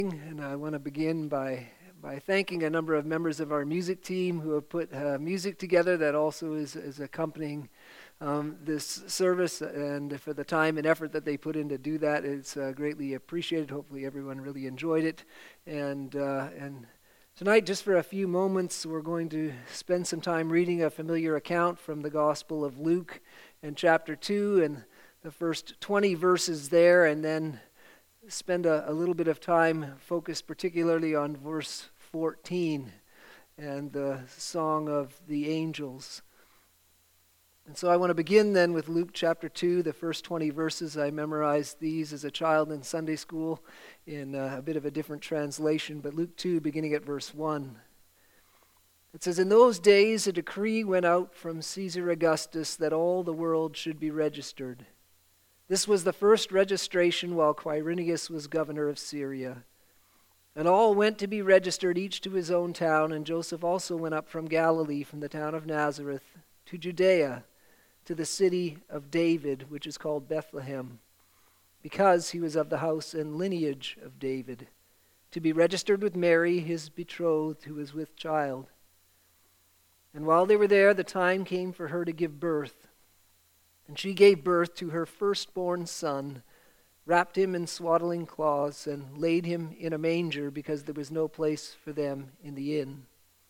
And I want to begin by thanking a number of members of our music team who have put music together that also is accompanying this service, and for the time and effort that they put in to do that. It's greatly appreciated. Hopefully everyone really enjoyed it. And tonight, just for a few moments, we're going to spend some time reading a familiar account from the Gospel of Luke in chapter 2 and the first 20 verses there, and then spend a little bit of time focused particularly on verse 14 and the song of the angels. And so I want to begin then with Luke chapter 2, the first 20 verses. I memorized these as a child in Sunday school in a bit of a different translation, but Luke 2, beginning at verse 1. It says, "In those days a decree went out from Caesar Augustus that all the world should be registered. This was the first registration while Quirinius was governor of Syria. And all went to be registered, each to his own town, and Joseph also went up from Galilee, from the town of Nazareth, to Judea, to the city of David, which is called Bethlehem, because he was of the house and lineage of David, to be registered with Mary, his betrothed, who was with child. And while they were there, the time came for her to give birth. And she gave birth to her firstborn son, wrapped him in swaddling cloths, and laid him in a manger, because there was no place for them in the inn.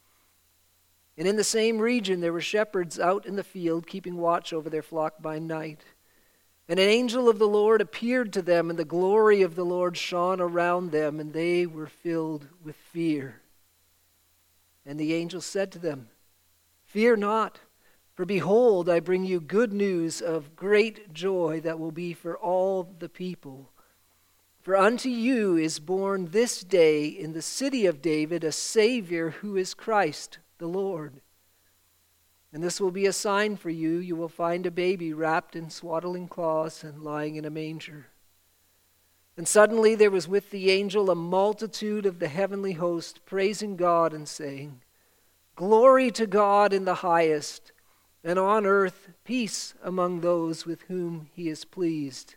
And in the same region there were shepherds out in the field, keeping watch over their flock by night. And an angel of the Lord appeared to them, and the glory of the Lord shone around them, and they were filled with fear. And the angel said to them, 'Fear not. For behold, I bring you good news of great joy that will be for all the people. For unto you is born this day in the city of David a Savior, who is Christ the Lord. And this will be a sign for you. You will find a baby wrapped in swaddling cloths and lying in a manger.' And suddenly there was with the angel a multitude of the heavenly host, praising God and saying, 'Glory to God in the highest, and on earth peace among those with whom he is pleased.'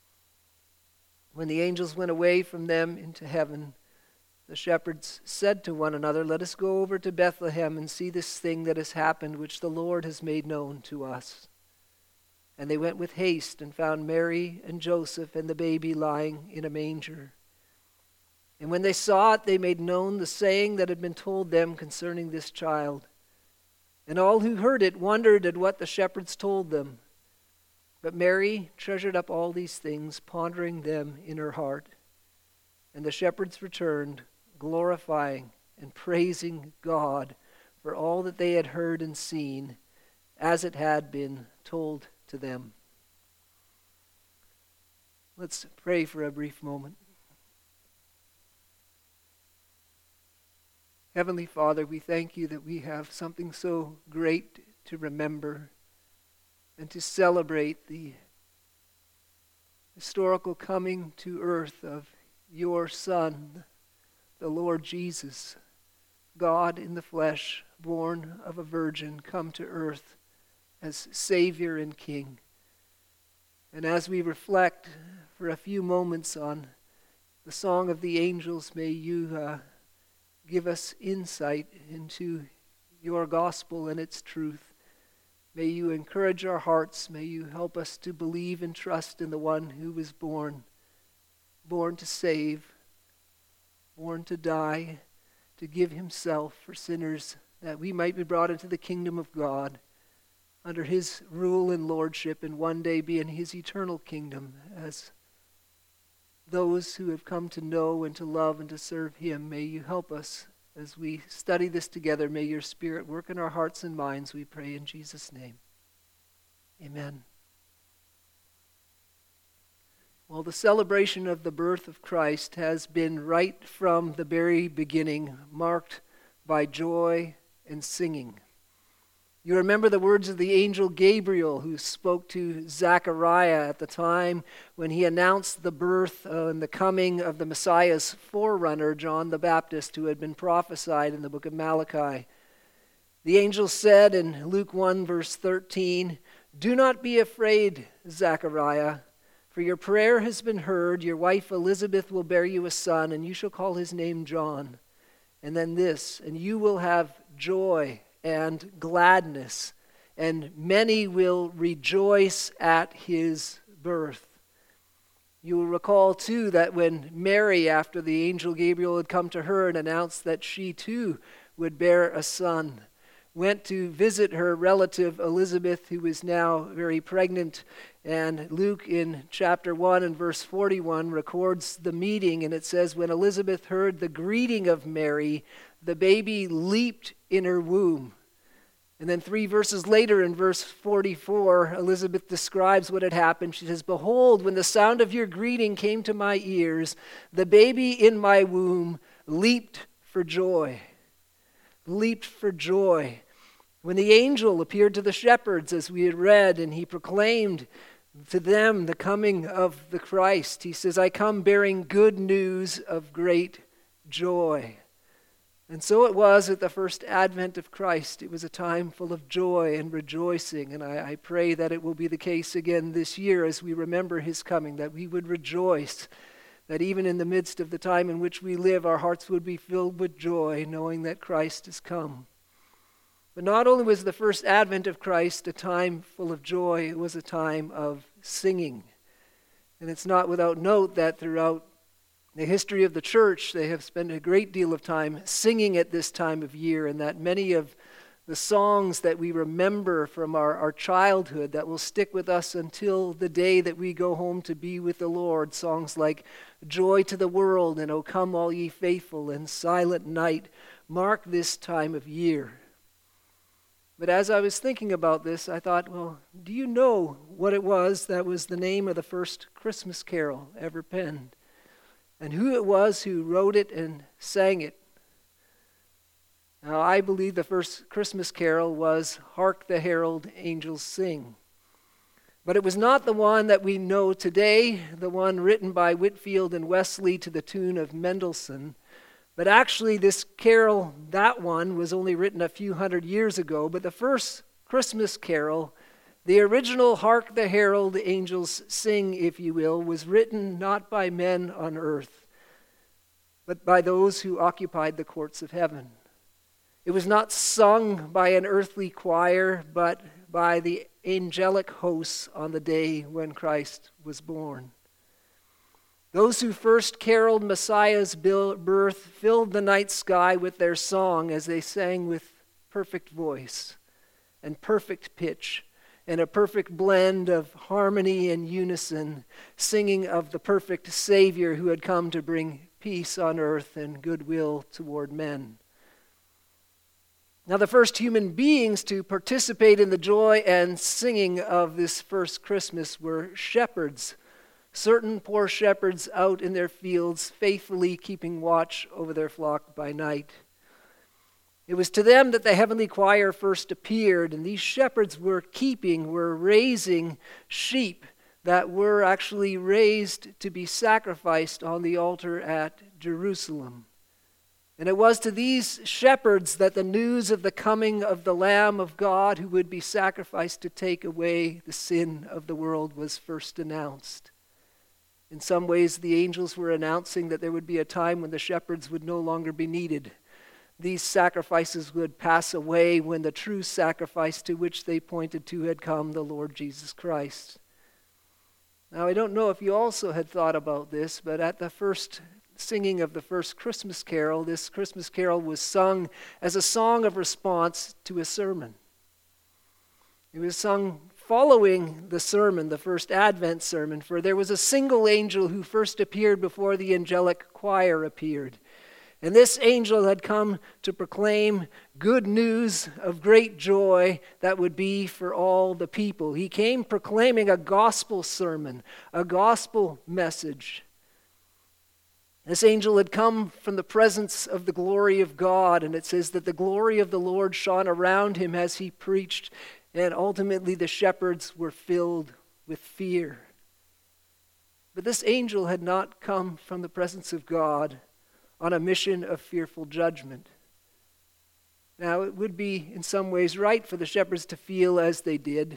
When the angels went away from them into heaven, the shepherds said to one another, 'Let us go over to Bethlehem and see this thing that has happened, which the Lord has made known to us.' And they went with haste and found Mary and Joseph and the baby lying in a manger. And when they saw it, they made known the saying that had been told them concerning this child. And all who heard it wondered at what the shepherds told them. But Mary treasured up all these things, pondering them in her heart. And the shepherds returned, glorifying and praising God for all that they had heard and seen, as it had been told to them." Let's pray for a brief moment. Heavenly Father, we thank you that we have something so great to remember and to celebrate, the historical coming to earth of your Son, the Lord Jesus, God in the flesh, born of a virgin, come to earth as Savior and King. And as we reflect for a few moments on the song of the angels, may you give us insight into your gospel and its truth. May you encourage our hearts. May you help us to believe and trust in the one who was born to save, born to die, to give himself for sinners, that we might be brought into the kingdom of God under his rule and lordship, and one day be in his eternal kingdom as those who have come to know and to love and to serve him. May you help us as we study this together. May your Spirit work in our hearts and minds, we pray in Jesus' name. Amen. Well, the celebration of the birth of Christ has been right from the very beginning marked by joy and singing. You remember the words of the angel Gabriel, who spoke to Zechariah at the time when he announced the birth and the coming of the Messiah's forerunner, John the Baptist, who had been prophesied in the book of Malachi. The angel said in Luke 1, verse 13, "Do not be afraid, Zechariah, For your prayer has been heard. Your wife Elizabeth will bear you a son, and you shall call his name John. And then this, and you will have joy and gladness, and many will rejoice at his birth. You will recall, too, that when Mary, after the angel Gabriel had come to her and announced that she, too, would bear a son, went to visit her relative Elizabeth, who was now very pregnant. And Luke in chapter 1 and verse 41 records the meeting, and it says, when Elizabeth heard the greeting of Mary, the baby leaped in her womb. And then 3 verses later in verse 44, Elizabeth describes what had happened. She says, behold, when the sound of your greeting came to my ears, the baby in my womb leaped for joy. Leaped for joy. When the angel appeared to the shepherds, as we had read, and he proclaimed to them the coming of the Christ, he says, I come bearing good news of great joy. And so it was at the first advent of Christ. It was a time full of joy and rejoicing, and I pray that it will be the case again this year as we remember his coming, that we would rejoice, that even in the midst of the time in which we live, our hearts would be filled with joy, knowing that Christ has come. But not only was the first advent of Christ a time full of joy, it was a time of singing. And it's not without note that throughout the history of the church, they have spent a great deal of time singing at this time of year, and that many of the songs that we remember from our childhood that will stick with us until the day that we go home to be with the Lord, songs like Joy to the World and O Come All Ye Faithful and Silent Night, mark this time of year. But as I was thinking about this, I thought, well, do you know what it was that was the name of the first Christmas carol ever penned? And who it was who wrote it and sang it? Now, I believe the first Christmas carol was Hark the Herald Angels Sing. But it was not the one that we know today, the one written by Whitfield and Wesley to the tune of Mendelssohn. But actually this carol, that one, was only written a few hundred years ago. But the first Christmas carol, the original Hark the Herald Angels Sing, if you will, was written not by men on earth, but by those who occupied the courts of heaven. It was not sung by an earthly choir, but by the angelic hosts on the day when Christ was born. Those who first caroled Messiah's birth filled the night sky with their song as they sang with perfect voice and perfect pitch and a perfect blend of harmony and unison, singing of the perfect Savior who had come to bring peace on earth and goodwill toward men. Now, the first human beings to participate in the joy and singing of this first Christmas were shepherds, certain poor shepherds out in their fields, faithfully keeping watch over their flock by night. It was to them that the heavenly choir first appeared, and these shepherds were raising sheep that were actually raised to be sacrificed on the altar at Jerusalem. And it was to these shepherds that the news of the coming of the Lamb of God who would be sacrificed to take away the sin of the world was first announced. In some ways, the angels were announcing that there would be a time when the shepherds would no longer be needed. These sacrifices would pass away when the true sacrifice to which they pointed to had come, the Lord Jesus Christ. Now, I don't know if you also had thought about this, but at the first singing of the first Christmas carol, this Christmas carol was sung as a song of response to a sermon. It was sung following the sermon, the first Advent sermon, for there was a single angel who first appeared before the angelic choir appeared. And this angel had come to proclaim good news of great joy that would be for all the people. He came proclaiming a gospel sermon, a gospel message. This angel had come from the presence of the glory of God, and it says that the glory of the Lord shone around him as he preached, and ultimately the shepherds were filled with fear. But this angel had not come from the presence of God on a mission of fearful judgment. Now, it would be in some ways right for the shepherds to feel as they did,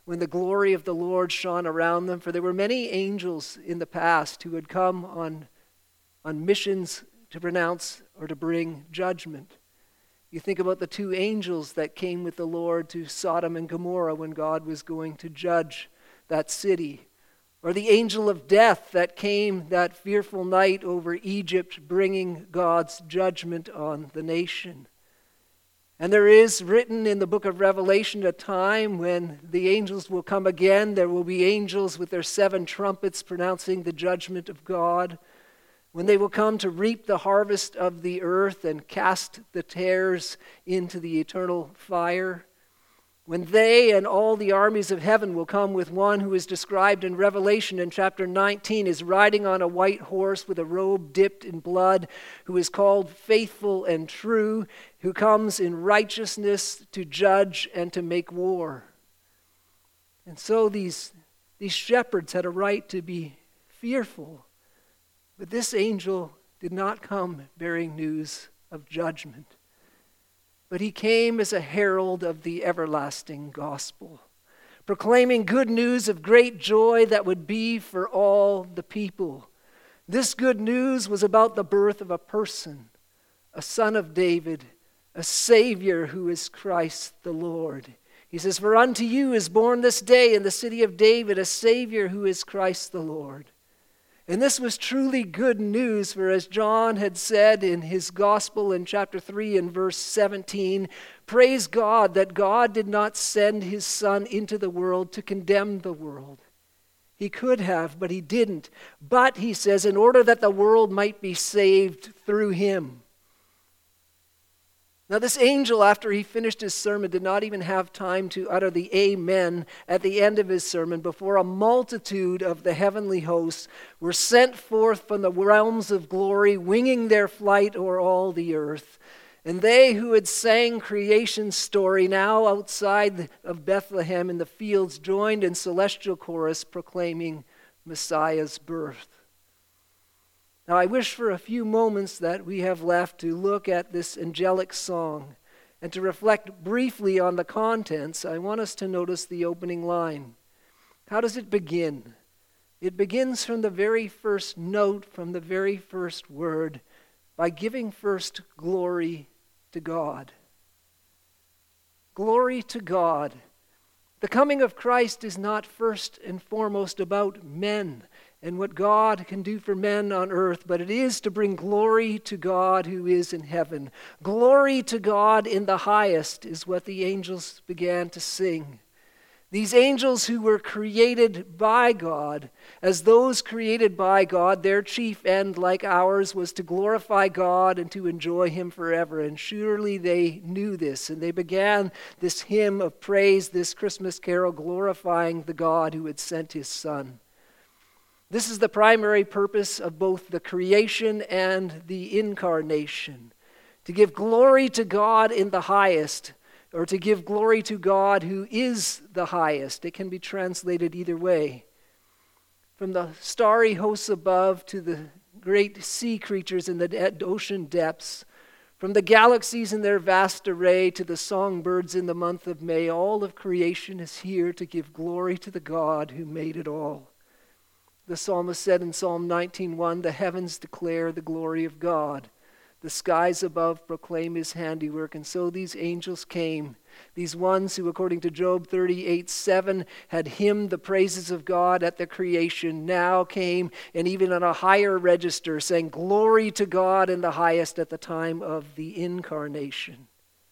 when the glory of the Lord shone around them. For there were many angels in the past who had come on missions to pronounce or to bring judgment. You think about the two angels that came with the Lord to Sodom and Gomorrah when God was going to judge that city. Or the angel of death that came that fearful night over Egypt, bringing God's judgment on the nation. And there is written in the book of Revelation a time when the angels will come again. There will be angels with their 7 trumpets pronouncing the judgment of God. When they will come to reap the harvest of the earth and cast the tares into the eternal fire. When they and all the armies of heaven will come with one who is described in Revelation in chapter 19 as riding on a white horse with a robe dipped in blood, who is called Faithful and True, who comes in righteousness to judge and to make war. And so these shepherds had a right to be fearful. But this angel did not come bearing news of judgment, but he came as a herald of the everlasting gospel, proclaiming good news of great joy that would be for all the people. This good news was about the birth of a person, a son of David, a Savior who is Christ the Lord. He says, "For unto you is born this day in the city of David a Savior who is Christ the Lord." And this was truly good news, for as John had said in his gospel in chapter 3 and verse 17, praise God that God did not send his Son into the world to condemn the world. He could have, but he didn't. But, he says, in order that the world might be saved through him. Now this angel, after he finished his sermon, did not even have time to utter the amen at the end of his sermon before a multitude of the heavenly hosts were sent forth from the realms of glory, winging their flight o'er all the earth. And they who had sang creation's story, now outside of Bethlehem in the fields, joined in celestial chorus proclaiming Messiah's birth. Now, I wish for a few moments that we have left to look at this angelic song and to reflect briefly on the contents. I want us to notice the opening line. How does it begin? It begins from the very first note, from the very first word, by giving first glory to God. Glory to God. The coming of Christ is not first and foremost about men and what God can do for men on earth, but it is to bring glory to God who is in heaven. Glory to God in the highest is what the angels began to sing. These angels who were created by God, as those created by God, their chief end, like ours, was to glorify God and to enjoy him forever. And surely they knew this, and they began this hymn of praise, this Christmas carol, glorifying the God who had sent his Son. This is the primary purpose of both the creation and the incarnation, to give glory to God in the highest, or to give glory to God who is the highest. It can be translated either way. From the starry hosts above to the great sea creatures in the ocean depths, from the galaxies in their vast array to the songbirds in the month of May, all of creation is here to give glory to the God who made it all. The psalmist said in Psalm 19:1, the heavens declare the glory of God. The skies above proclaim his handiwork. And so these angels came, these ones who, according to Job 38:7, had hymned the praises of God at the creation, now came, and even on a higher register, saying, glory to God in the highest at the time of the incarnation.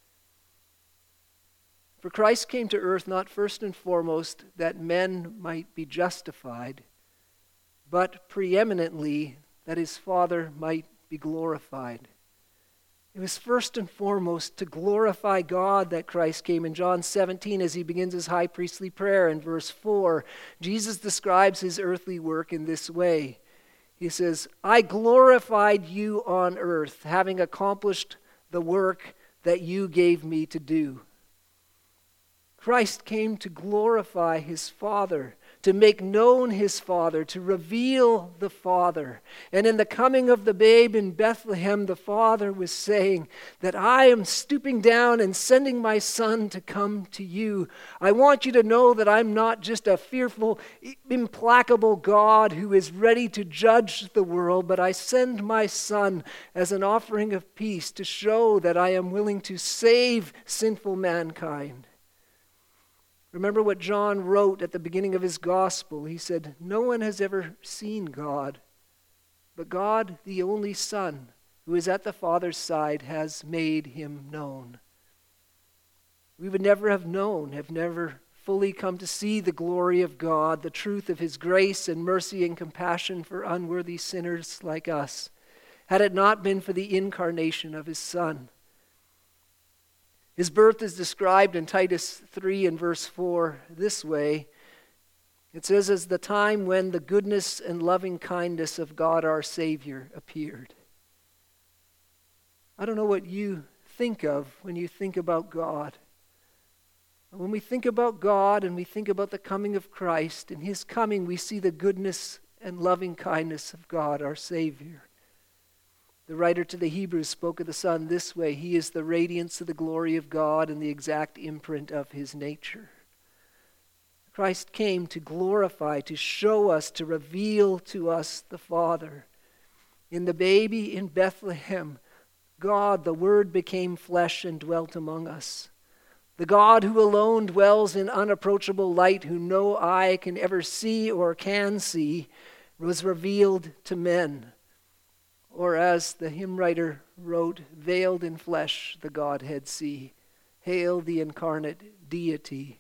For Christ came to earth not first and foremost that men might be justified, but preeminently that his Father might be glorified. It was first and foremost to glorify God that Christ came. In John 17, as he begins his high priestly prayer in verse 4, Jesus describes his earthly work in this way. He says, I glorified you on earth, having accomplished the work that you gave me to do. Christ came to glorify his Father, to make known his Father, to reveal the Father. And in the coming of the babe in Bethlehem, the Father was saying that I am stooping down and sending my Son to come to you. I want you to know that I'm not just a fearful, implacable God who is ready to judge the world, but I send my Son as an offering of peace to show that I am willing to save sinful mankind. Remember what John wrote at the beginning of his gospel. He said, "No one has ever seen God, but God, the only Son, who is at the Father's side, has made him known." We would never have known, have never fully come to see the glory of God, the truth of his grace and mercy and compassion for unworthy sinners like us, had it not been for the incarnation of his Son. His birth is described in Titus 3 and verse 4 this way. It says, "As the time when the goodness and loving kindness of God our Savior appeared." I don't know what you think of when you think about God. When we think about God and we think about the coming of Christ, in his coming we see the goodness and loving kindness of God our Savior. The writer to the Hebrews spoke of the Son this way: "He is the radiance of the glory of God and the exact imprint of his nature." Christ came to glorify, to show us, to reveal to us the Father. In the baby in Bethlehem, God, the Word, became flesh and dwelt among us. The God who alone dwells in unapproachable light, who no eye can ever see or can see, was revealed to men. Or as the hymn writer wrote, "Veiled in flesh the Godhead see. Hail the incarnate deity."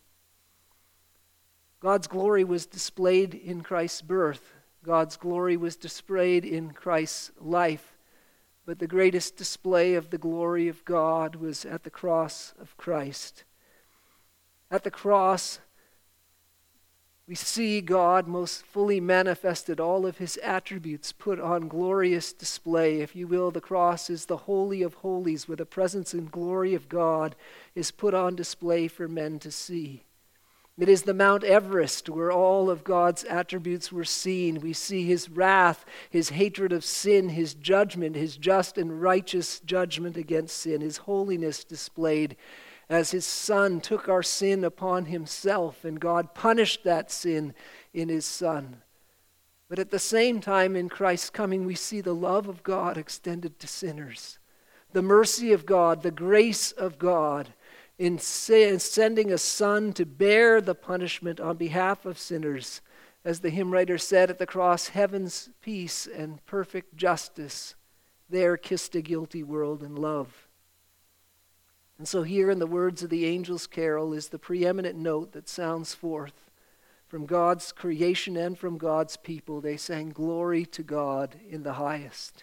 God's glory was displayed in Christ's birth. God's glory was displayed in Christ's life. But the greatest display of the glory of God was at the cross of Christ. At the cross, we see God most fully manifested, all of his attributes put on glorious display. If you will, the cross is the Holy of Holies, where the presence and glory of God is put on display for men to see. It is the Mount Everest where all of God's attributes were seen. We see his wrath, his hatred of sin, his judgment, his just and righteous judgment against sin, his holiness displayed as his Son took our sin upon himself, and God punished that sin in his Son. But at the same time, in Christ's coming, we see the love of God extended to sinners, the mercy of God, the grace of God, in sending a Son to bear the punishment on behalf of sinners. As the hymn writer said, at the cross, heaven's peace and perfect justice there kissed a guilty world in love. And so here in the words of the angel's carol is the preeminent note that sounds forth from God's creation and from God's people. They sang, "Glory to God in the highest."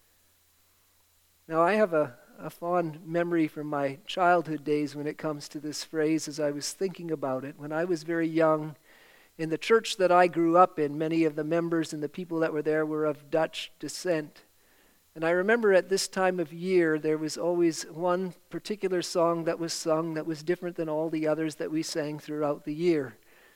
Now I have a fond memory from my childhood days when it comes to this phrase as I was thinking about it. When I was very young, in the church that I grew up in, many of the members and the people that were there were of Dutch descent. And I remember at this time of year, there was always one particular song that was sung that was different than all the others that we sang throughout the year.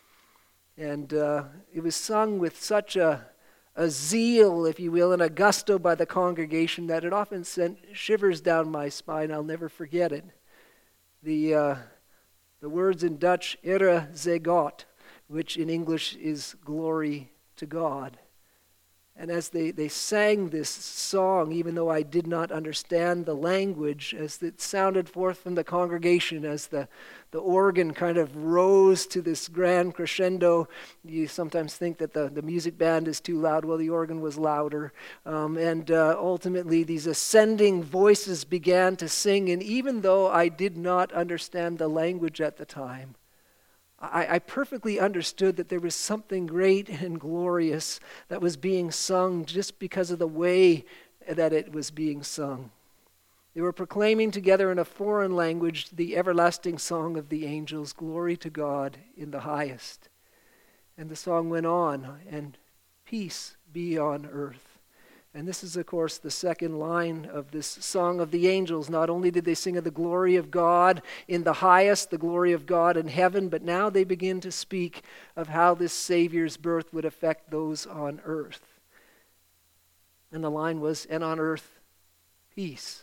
And it was sung with such a zeal, if you will, and a gusto by the congregation that it often sent shivers down my spine. I'll never forget it. The words in Dutch, "Ere zij God," which in English is "glory to God." And as they sang this song, even though I did not understand the language, as it sounded forth from the congregation, as the organ kind of rose to this grand crescendo, you sometimes think that the music band is too loud. Well, the organ was louder. And ultimately, these ascending voices began to sing. And even though I did not understand the language at the time, I perfectly understood that there was something great and glorious that was being sung just because of the way that it was being sung. They were proclaiming together in a foreign language the everlasting song of the angels, "Glory to God in the highest." And the song went on, "And peace be on earth And this is, of course, the second line of this Song of the Angels. Not only did they sing of the glory of God in the highest, the glory of God in heaven, but now they begin to speak of how this Savior's birth would affect those on earth. And the line was, and on earth, peace.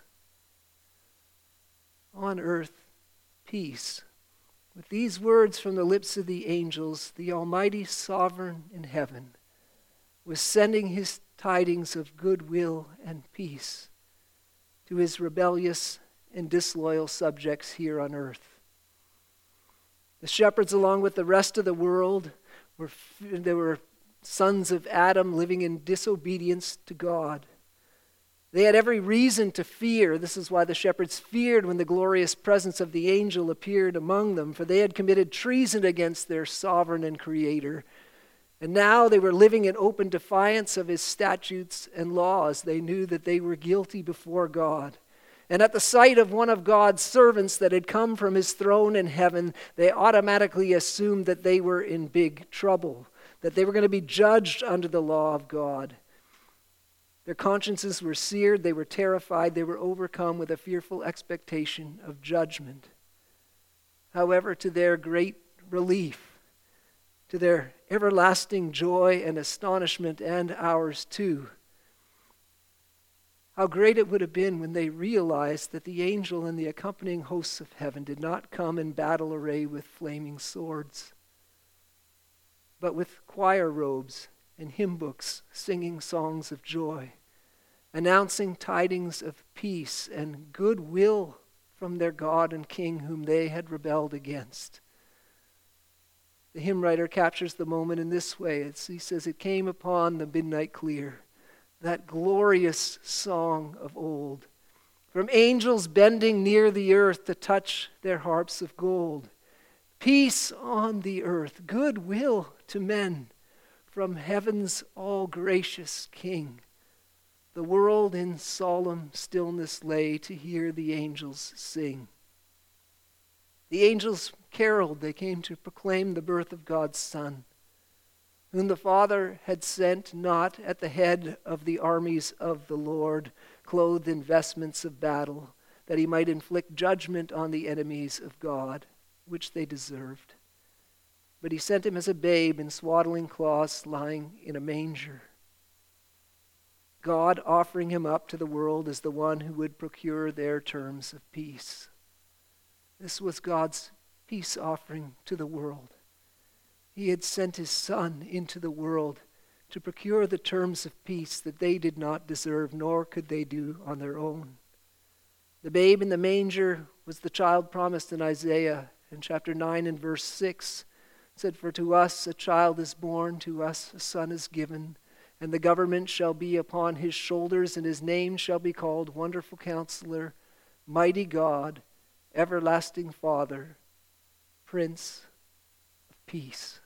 On earth, peace. With these words from the lips of the angels, the Almighty Sovereign in heaven was sending his tidings of goodwill and peace to his rebellious and disloyal subjects here on earth. The shepherds, along with the rest of the world, they were sons of Adam living in disobedience to God. They had every reason to fear. This is why the shepherds feared when the glorious presence of the angel appeared among them, for they had committed treason against their sovereign and creator. And now they were living in open defiance of his statutes and laws. They knew that they were guilty before God. And at the sight of one of God's servants that had come from his throne in heaven, they automatically assumed that they were in big trouble, that they were going to be judged under the law of God. Their consciences were seared, they were terrified, they were overcome with a fearful expectation of judgment. However, to their great relief, to their everlasting joy and astonishment, and ours too, how great it would have been when they realized that the angel and the accompanying hosts of heaven did not come in battle array with flaming swords, but with choir robes and hymn books, singing songs of joy, announcing tidings of peace and goodwill from their God and King whom they had rebelled against. The hymn writer captures the moment in this way. He says, "It came upon the midnight clear, that glorious song of old, from angels bending near the earth to touch their harps of gold. Peace on the earth, goodwill to men, from heaven's all-gracious King. The world in solemn stillness lay to hear the angels sing." The angels caroled. They came to proclaim the birth of God's Son, whom the Father had sent not at the head of the armies of the Lord, clothed in vestments of battle, that he might inflict judgment on the enemies of God, which they deserved. But he sent him as a babe in swaddling cloths, lying in a manger. God offering him up to the world as the one who would procure their terms of peace. This was God's peace offering to the world. He had sent his Son into the world to procure the terms of peace that they did not deserve, nor could they do on their own. The babe in the manger was the child promised in Isaiah in chapter 9 and verse 6. It said, "For to us a child is born, to us a son is given, and the government shall be upon his shoulders, and his name shall be called Wonderful Counselor, Mighty God, Everlasting Father, Prince of Peace."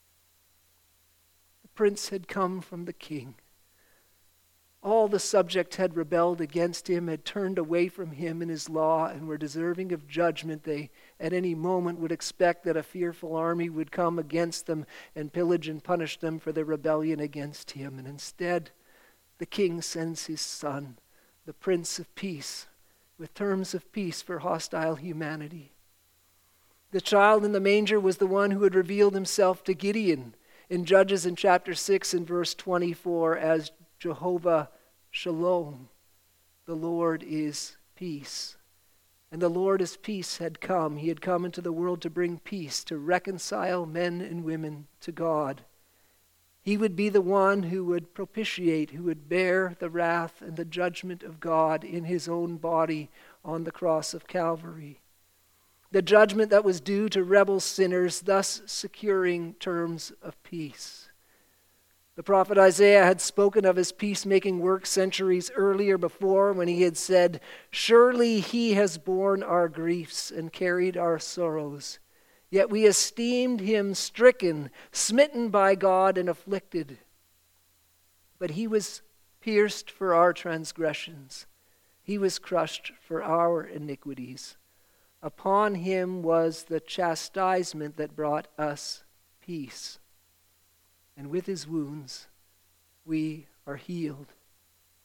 The prince had come from the king. All the subjects had rebelled against him, had turned away from him and his law, and were deserving of judgment. They at any moment would expect that a fearful army would come against them and pillage and punish them for their rebellion against him. And instead, the king sends his Son, the Prince of Peace, with terms of peace for hostile humanity. The child in the manger was the one who had revealed himself to Gideon in Judges in chapter 6 and verse 24 as Jehovah Shalom, the Lord is peace. And the Lord as peace had come. He had come into the world to bring peace, to reconcile men and women to God. He would be the one who would propitiate, who would bear the wrath and the judgment of God in his own body on the cross of Calvary. The judgment that was due to rebel sinners, thus securing terms of peace. The prophet Isaiah had spoken of his peacemaking work centuries earlier before when he had said, "Surely he has borne our griefs and carried our sorrows. Yet we esteemed him stricken, smitten by God, and afflicted. But he was pierced for our transgressions. He was crushed for our iniquities. Upon him was the chastisement that brought us peace. And with his wounds we are healed."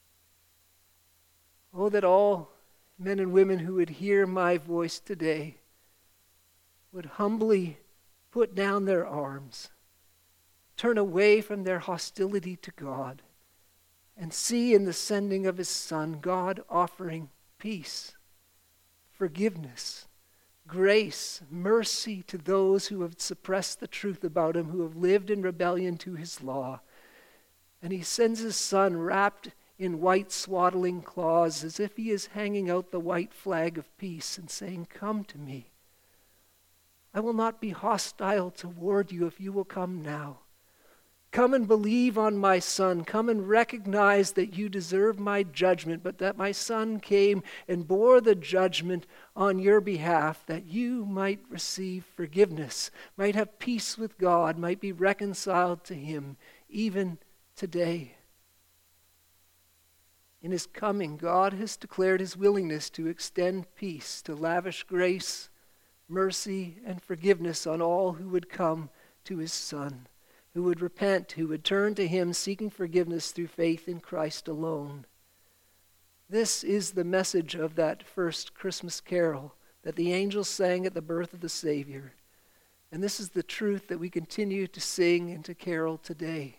Oh, that all men and women who would hear my voice today would humbly put down their arms, turn away from their hostility to God, and see in the sending of his Son, God offering peace, forgiveness, grace, mercy to those who have suppressed the truth about him, who have lived in rebellion to his law. And he sends his Son wrapped in white swaddling cloths, as if he is hanging out the white flag of peace and saying, "Come to me. I will not be hostile toward you if you will come now. Come and believe on my Son. Come and recognize that you deserve my judgment, but that my Son came and bore the judgment on your behalf, that you might receive forgiveness, might have peace with God, might be reconciled to him, even today." In his coming, God has declared his willingness to extend peace, to lavish grace, mercy, and forgiveness on all who would come to his Son, who would repent, who would turn to him seeking forgiveness through faith in Christ alone. This is the message of that first Christmas carol that the angels sang at the birth of the Savior. And this is the truth that we continue to sing and to carol today.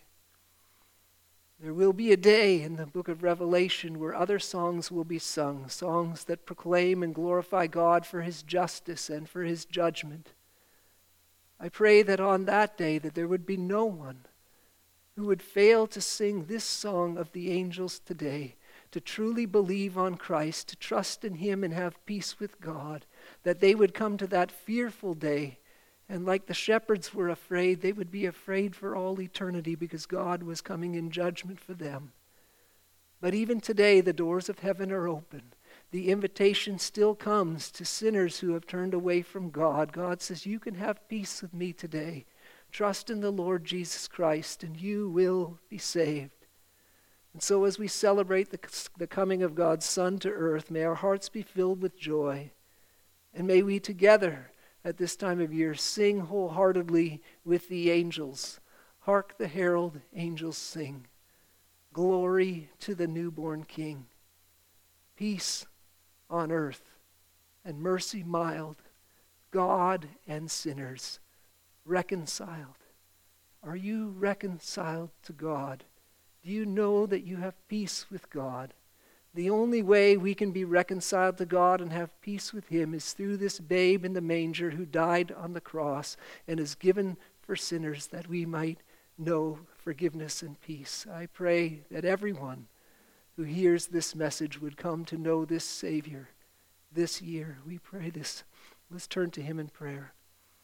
There will be a day in the book of Revelation where other songs will be sung, songs that proclaim and glorify God for his justice and for his judgment. I pray that on that day that there would be no one who would fail to sing this song of the angels today, to truly believe on Christ, to trust in him and have peace with God, that they would come to that fearful day. And like the shepherds were afraid, they would be afraid for all eternity because God was coming in judgment for them. But even today, the doors of heaven are open. The invitation still comes to sinners who have turned away from God. God says, you can have peace with me today. Trust in the Lord Jesus Christ and you will be saved. And so as we celebrate the coming of God's Son to earth, may our hearts be filled with joy. And may we together at this time of year sing wholeheartedly with the angels. Hark the herald angels sing. Glory to the newborn King. Peace on earth and mercy mild. God and sinners reconciled. Are you reconciled to God? Do you know that you have peace with God? The only way we can be reconciled to God and have peace with him is through this babe in the manger who died on the cross and is given for sinners that we might know forgiveness and peace. I pray that everyone who hears this message would come to know this Savior this year. We pray this. Let's turn to him in prayer.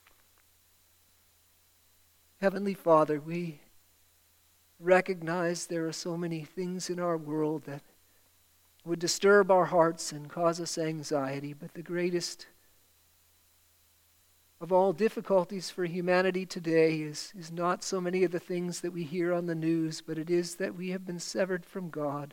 Heavenly Father, we recognize there are so many things in our world that would disturb our hearts and cause us anxiety, but the greatest of all difficulties for humanity today is not so many of the things that we hear on the news, but it is that we have been severed from God.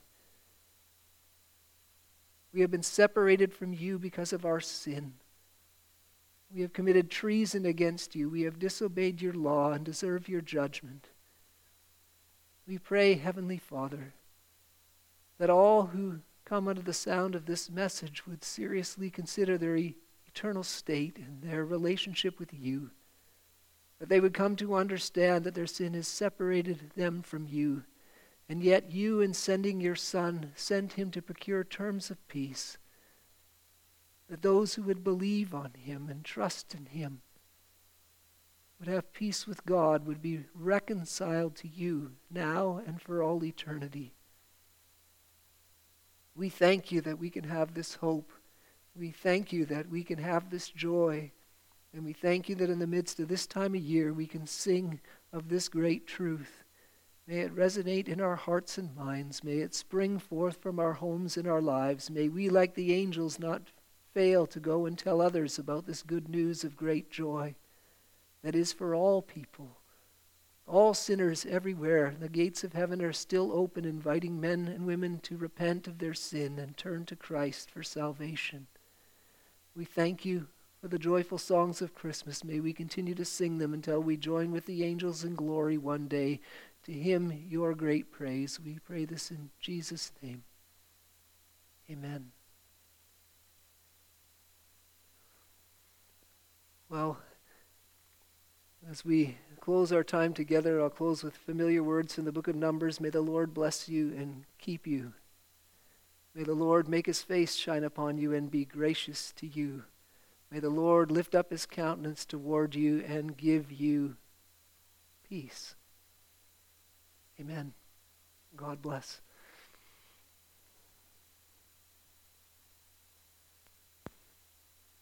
We have been separated from you because of our sin. We have committed treason against you. We have disobeyed your law and deserve your judgment. We pray, Heavenly Father, that all who come under the sound of this message would seriously consider their eternal state and their relationship with you. That they would come to understand that their sin has separated them from you. And yet you, in sending your Son, sent him to procure terms of peace. That those who would believe on him and trust in him would have peace with God, would be reconciled to you now and for all eternity. We thank you that we can have this hope. We thank you that we can have this joy. And we thank you that in the midst of this time of year we can sing of this great truth. May it resonate in our hearts and minds. May it spring forth from our homes and our lives. May we, like the angels, not fail to go and tell others about this good news of great joy that is for all people. All sinners everywhere. The gates of heaven are still open, inviting men and women to repent of their sin and turn to Christ for salvation. We thank you for the joyful songs of Christmas. May we continue to sing them until we join with the angels in glory one day. To him your great praise. We pray this in Jesus' name. Amen. Well, as we close our time together, I'll close with familiar words from the book of Numbers. May the Lord bless you and keep you. May the Lord make his face shine upon you and be gracious to you. May the Lord lift up his countenance toward you and give you peace. Amen. God bless.